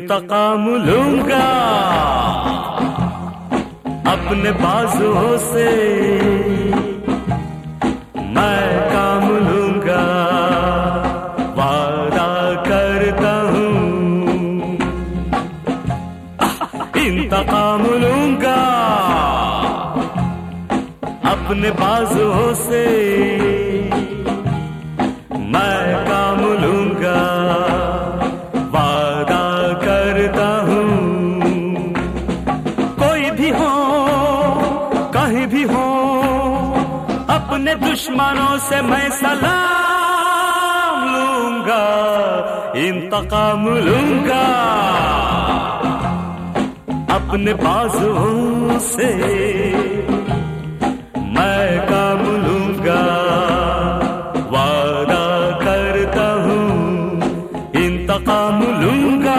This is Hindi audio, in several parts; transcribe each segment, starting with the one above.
इंतकाम लूंगा अपने बाजुओं से, मैं काम लूंगा वादा करता हूँ। इंतकाम लूंगा अपने बाजुओं से, मैं काम लूंगा वादा करता हूँ। कोई भी हो कहीं भी हो, अपने दुश्मनों से मैं सलाम लूंगा, इंतकाम लूंगा अपने बाजुओं से, मैं काम लूंगा वादा करता हूँ, इंतकाम लूंगा।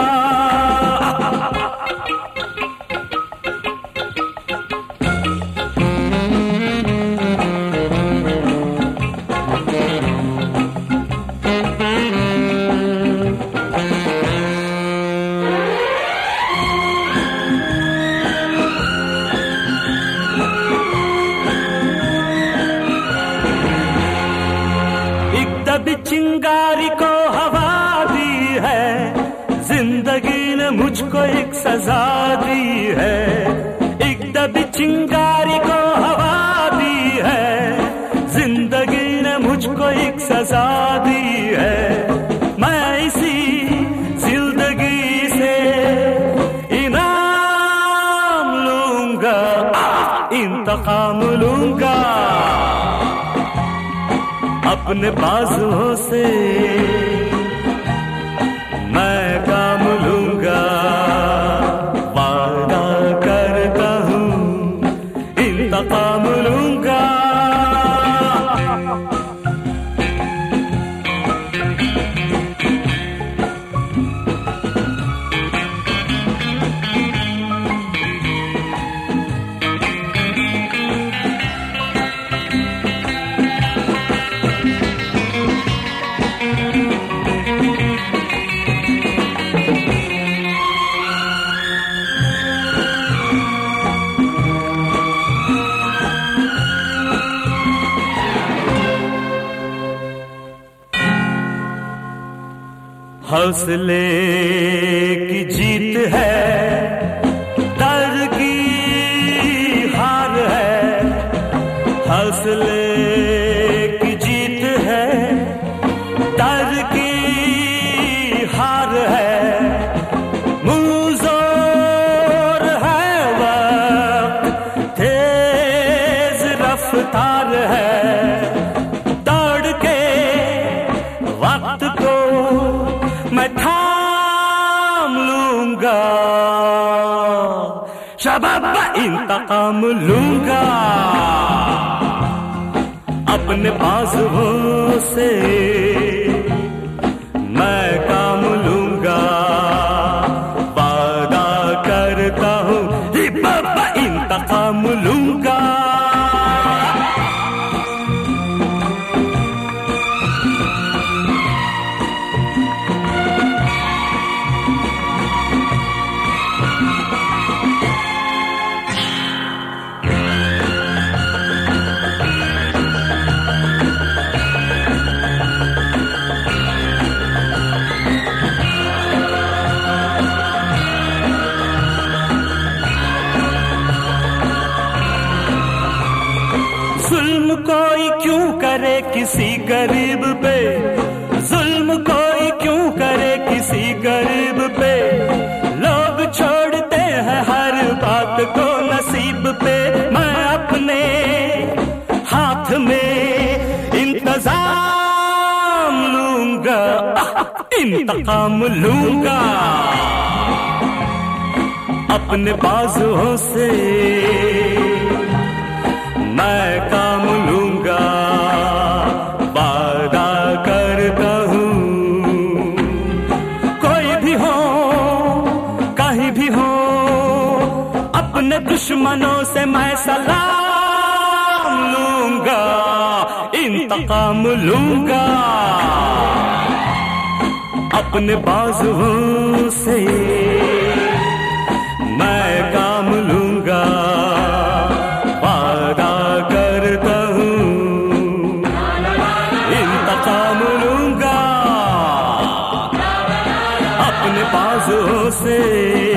चिंगारी को हवा दी है, जिंदगी ने मुझको एक सजा दी है। एक दबी चिंगारी को हवा दी है, जिंदगी ने मुझको एक सजा दी है। मैं इसी जिंदगी से इनाम लूंगा, इंतकाम लूंगा अपने बाजुओं से, मैं काम लूंगा वादा करता हूँ, इंतकाम लूंगा। हौसले की जीत है, डर की हार है। हौसले की जीत है, डर की हार है। मुज़ोर है वक्त, तेज रफ्तार है। दौड़ के वक्त को मैं थाम लूंगा, शबाब इंतकाम लूंगा अपने बाजुओं से, मैं काम लूंगा वादा करता हूँ, बाबा इंतकाम लूंगा। जुल्म कोई क्यों करे किसी गरीब पे, जुल्म कोई क्यों करे किसी गरीब पे। लोग छोड़ते हैं हर बात को नसीब पे, मैं अपने हाथ में इंतजाम लूंगा, इंतकाम लूंगा अपने बाजुओं से, मैं काम लूंगा वादा करता हूँ। कोई भी हो कहीं भी हो, अपने दुश्मनों से मैं सलाम लूंगा, इंतकाम लूंगा अपने बाजुओं से मैं काम लूंगा, वादा करता हूँ इंतकाम लूंगा अपने बाजुओं से।